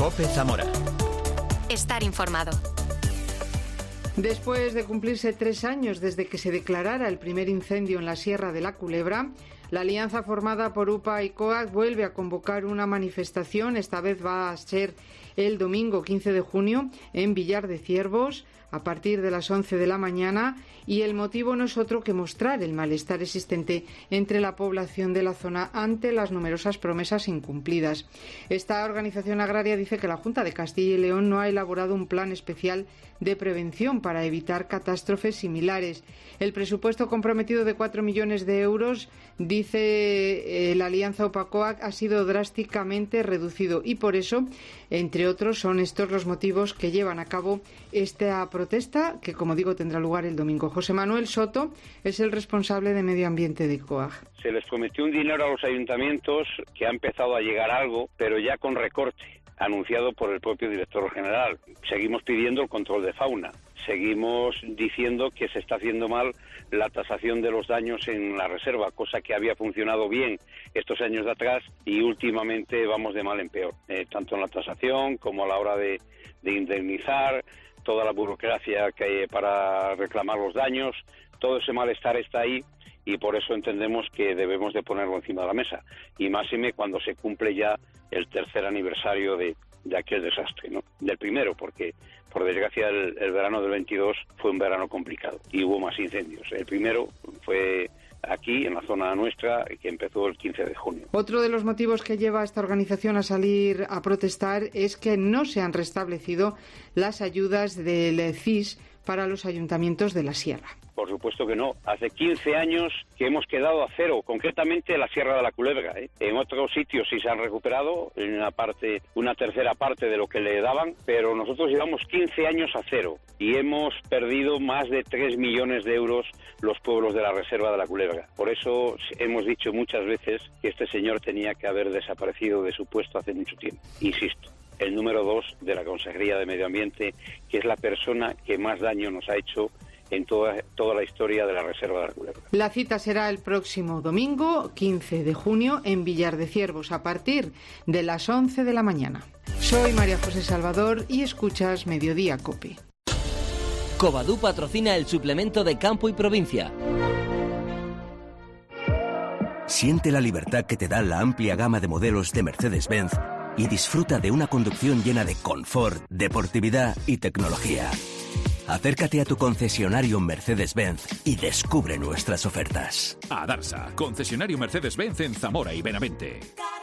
COPE Zamora. Estar informado. Después de cumplirse 3 años desde que se declarara el primer incendio en la Sierra de la Culebra, la alianza formada por UPA y COAG vuelve a convocar una manifestación. Esta vez va a ser el domingo 15 de junio en Villar de Ciervos, a partir de las 11 de la mañana, y el motivo no es otro que mostrar el malestar existente entre la población de la zona ante las numerosas promesas incumplidas. Esta organización agraria dice que la Junta de Castilla y León no ha elaborado un plan especial de prevención para evitar catástrofes similares. El presupuesto comprometido de 4 millones de euros, dice la alianza UPA-COAG, ha sido drásticamente reducido y por eso, entre otros, son estos los motivos que llevan a cabo esta protesta que, como digo, tendrá lugar el domingo. José Manuel Soto es el responsable de Medio Ambiente de COAG. Se les prometió un dinero a los ayuntamientos que ha empezado a llegar algo, pero ya con recorte, anunciado por el propio director general. Seguimos pidiendo el control de fauna. Seguimos diciendo que se está haciendo mal la tasación de los daños en la reserva, cosa que había funcionado bien estos años de atrás y últimamente vamos de mal en peor, tanto en la tasación como a la hora de indemnizar, toda la burocracia que hay para reclamar los daños, todo ese malestar está ahí y por eso entendemos que debemos de ponerlo encima de la mesa, y máxime cuando se cumple ya el 3er aniversario de aquel desastre, ¿no? Del primero, porque por desgracia el verano del 22 fue un verano complicado y hubo más incendios. El primero fue aquí, en la zona nuestra, que empezó el 15 de junio. Otro de los motivos que lleva a esta organización a salir a protestar es que no se han restablecido las ayudas del CIS para los ayuntamientos de la Sierra. Por supuesto que no. Hace 15 años que hemos quedado a cero, concretamente en la Sierra de la Culebra. En otros sitios sí se han recuperado, en una tercera parte de lo que le daban, pero nosotros llevamos 15 años a cero y hemos perdido más de 3 millones de euros los pueblos de la Reserva de la Culebra. Por eso hemos dicho muchas veces que este señor tenía que haber desaparecido de su puesto hace mucho tiempo. Insisto, el número 2 de la Consejería de Medio Ambiente, que es la persona que más daño nos ha hecho en toda la historia de la Reserva de la Culebra. La cita será el próximo domingo, 15 de junio, en Villar de Ciervos, a partir de las 11 de la mañana. Soy María José Salvador y escuchas Mediodía COPE. Covadú patrocina el suplemento de Campo y Provincia. Siente la libertad que te da la amplia gama de modelos de Mercedes-Benz y disfruta de una conducción llena de confort, deportividad y tecnología. Acércate a tu concesionario Mercedes-Benz y descubre nuestras ofertas. Adarsa, concesionario Mercedes-Benz en Zamora y Benavente.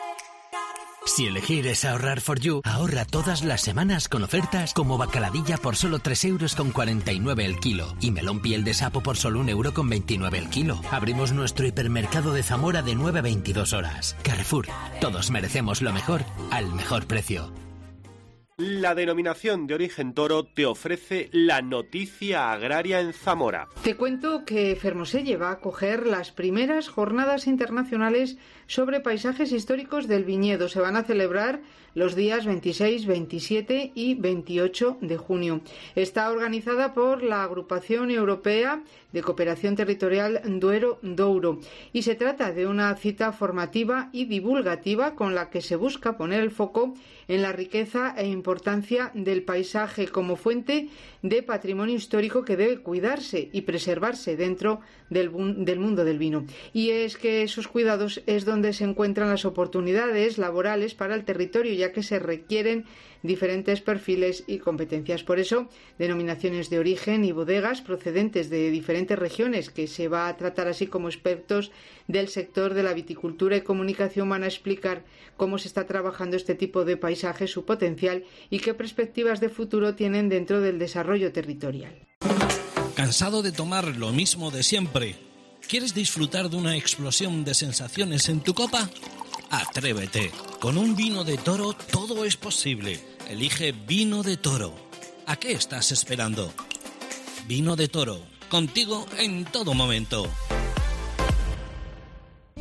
Si elegir es ahorrar for you, ahorra todas las semanas con ofertas como bacaladilla por solo 3,49 € el kilo y melón piel de sapo por solo 1,29 € el kilo. Abrimos nuestro hipermercado de Zamora de 9 a 22 horas. Carrefour, todos merecemos lo mejor al mejor precio. La denominación de origen Toro te ofrece la noticia agraria en Zamora. Te cuento que Fermoselle va a acoger las primeras jornadas internacionales sobre paisajes históricos del viñedo. Se van a celebrar los días 26, 27 y 28 de junio. Está organizada por la Agrupación Europea de Cooperación Territorial Duero-Douro y se trata de una cita formativa y divulgativa con la que se busca poner el foco en la riqueza e importancia del paisaje como fuente de patrimonio histórico que debe cuidarse y preservarse dentro del mundo del vino. Y es que esos cuidados es donde se encuentran las oportunidades laborales para el territorio, ya que se requieren diferentes perfiles y competencias. Por eso, denominaciones de origen y bodegas procedentes de diferentes regiones, que se va a tratar así como expertos del sector de la viticultura y comunicación, van a explicar cómo se está trabajando este tipo de paisaje, su potencial y qué perspectivas de futuro tienen dentro del desarrollo territorial. ¿Cansado de tomar lo mismo de siempre? ¿Quieres disfrutar de una explosión de sensaciones en tu copa? Atrévete. Con un vino de Toro todo es posible. Elige Vino de Toro. ¿A qué estás esperando? Vino de Toro, contigo en todo momento.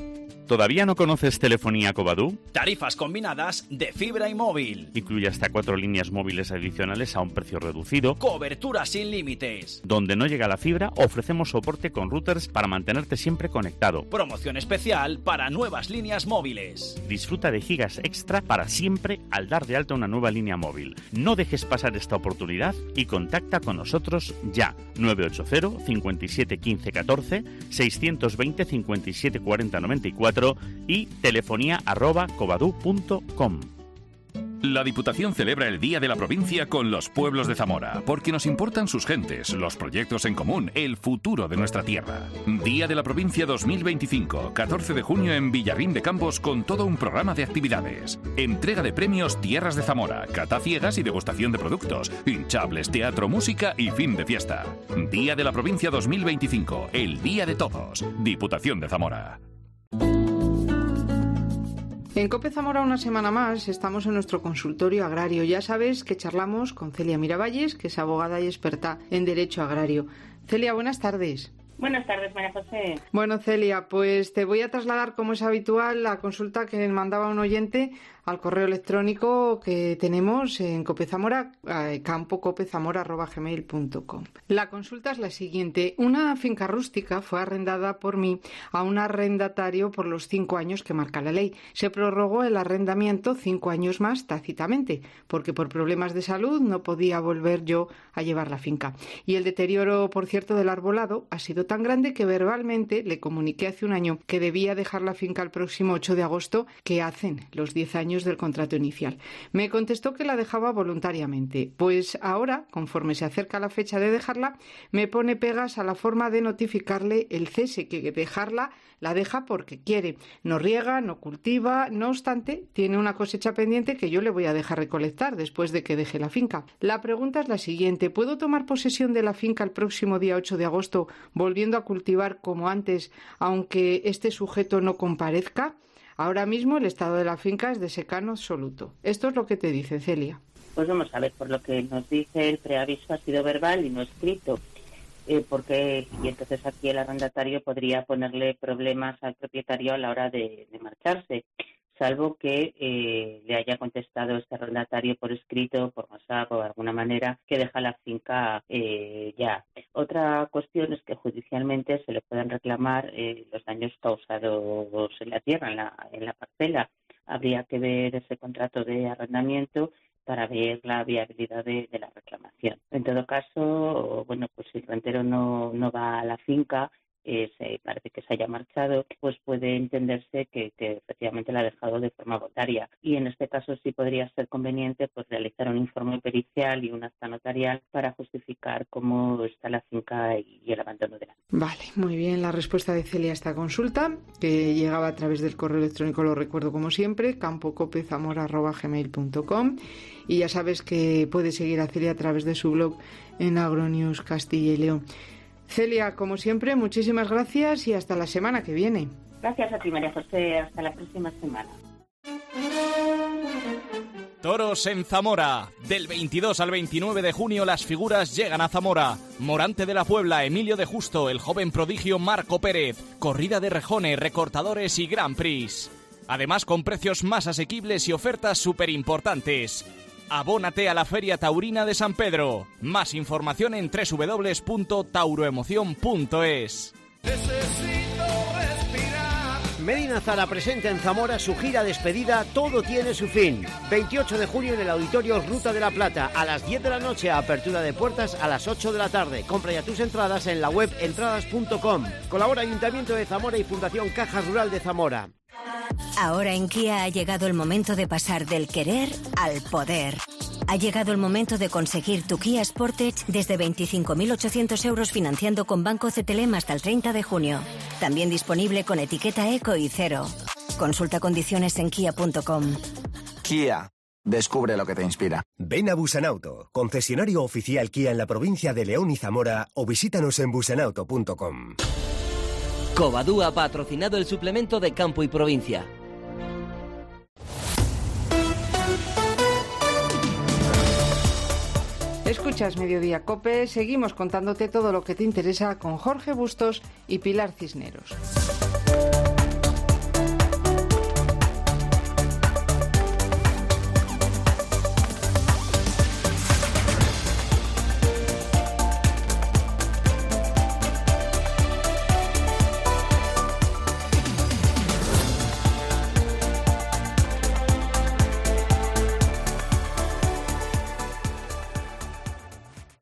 ¿Todavía no conoces telefonía Covadú? Tarifas combinadas de fibra y móvil. Incluye hasta 4 líneas móviles adicionales a un precio reducido. Cobertura sin límites. Donde no llega la fibra, ofrecemos soporte con routers para mantenerte siempre conectado. Promoción especial para nuevas líneas móviles. Disfruta de gigas extra para siempre al dar de alta una nueva línea móvil. No dejes pasar esta oportunidad y contacta con nosotros ya. 980 57 15 14, 620 57 40 94 y telefonía@covadú.com. La Diputación celebra el Día de la Provincia con los pueblos de Zamora, porque nos importan sus gentes, los proyectos en común, el futuro de nuestra tierra. Día de la Provincia 2025, 14 de junio en Villarrín de Campos, con todo un programa de actividades. Entrega de premios Tierras de Zamora, cata ciegas y degustación de productos, hinchables, teatro, música y fin de fiesta. Día de la Provincia 2025, el Día de todos. Diputación de Zamora. En COPE Zamora una semana más estamos en nuestro consultorio agrario. Ya sabes que charlamos con Celia Miravalles, que es abogada y experta en Derecho Agrario. Celia, buenas tardes. Buenas tardes, María José. Bueno, Celia, pues te voy a trasladar, como es habitual, la consulta que mandaba un oyente al correo electrónico que tenemos en COPE Zamora, campocopezamora@gmail.com. La consulta es la siguiente. Una finca rústica fue arrendada por mí a un arrendatario por los 5 años que marca la ley. Se prorrogó el arrendamiento 5 años más tácitamente, porque por problemas de salud no podía volver yo a llevar la finca. Y el deterioro, por cierto, del arbolado ha sido tan grande que verbalmente le comuniqué hace un año que debía dejar la finca el próximo 8 de agosto, que hacen los 10 años del contrato inicial. Me contestó que la dejaba voluntariamente. Pues ahora, conforme se acerca la fecha de dejarla, me pone pegas a la forma de notificarle el cese, que dejarla la deja porque quiere. No riega, no cultiva, no obstante, tiene una cosecha pendiente que yo le voy a dejar recolectar después de que deje la finca. La pregunta es la siguiente. ¿Puedo tomar posesión de la finca el próximo día 8 de agosto, volviendo a cultivar como antes, aunque este sujeto no comparezca? Ahora mismo el estado de la finca es de secano absoluto. Esto es lo que te dice, Celia. Pues vamos a ver, por lo que nos dice el preaviso ha sido verbal y no escrito, y entonces aquí el arrendatario podría ponerle problemas al propietario a la hora de marcharse, salvo que le haya contestado este arrendatario por escrito, por WhatsApp o de alguna manera, que deja la finca ya. Otra cuestión es que judicialmente se le pueden reclamar los daños causados en la tierra, en la parcela. Habría que ver ese contrato de arrendamiento para ver la viabilidad de la reclamación. En todo caso, bueno, pues si el rentero no va a la finca, parece que se haya marchado, pues puede entenderse que efectivamente la ha dejado de forma voluntaria. Y en este caso sí podría ser conveniente pues realizar un informe pericial y un acta notarial para justificar cómo está la finca y el abandono de la finca. Vale, muy bien la respuesta de Celia a esta consulta, que llegaba a través del correo electrónico, lo recuerdo como siempre, campocopezamora@gmail.com, y ya sabes que puedes seguir a Celia a través de su blog en Agronews Castilla y León. Celia, como siempre, muchísimas gracias y hasta la semana que viene. Gracias a ti, María José. Hasta la próxima semana. Toros en Zamora. Del 22 al 29 de junio las figuras llegan a Zamora. Morante de la Puebla, Emilio de Justo, el joven prodigio Marco Pérez, corrida de rejones, recortadores y Grand Prix. Además con precios más asequibles y ofertas súper importantes. Abónate a la Feria Taurina de San Pedro. Más información en www.tauroemoción.es. Medina Zara presenta en Zamora su gira despedida Todo tiene su fin. 28 de junio en el Auditorio Ruta de la Plata, a las 10 de la noche, apertura de puertas a las 8 de la tarde. Compra ya tus entradas en la web entradas.com. Colabora Ayuntamiento de Zamora y Fundación Caja Rural de Zamora. Ahora en Kia ha llegado el momento de pasar del querer al poder. Ha llegado el momento de conseguir tu Kia Sportage desde 25.800 euros financiando con Banco CTLM hasta el 30 de junio. También disponible con etiqueta Eco y Cero. Consulta condiciones en kia.com. Kia. Descubre lo que te inspira. Ven a Busanauto, concesionario oficial Kia en la provincia de León y Zamora, o visítanos en busanauto.com. Covadú ha patrocinado el suplemento de Campo y Provincia. Escuchas Mediodía COPE, seguimos contándote todo lo que te interesa con Jorge Bustos y Pilar Cisneros.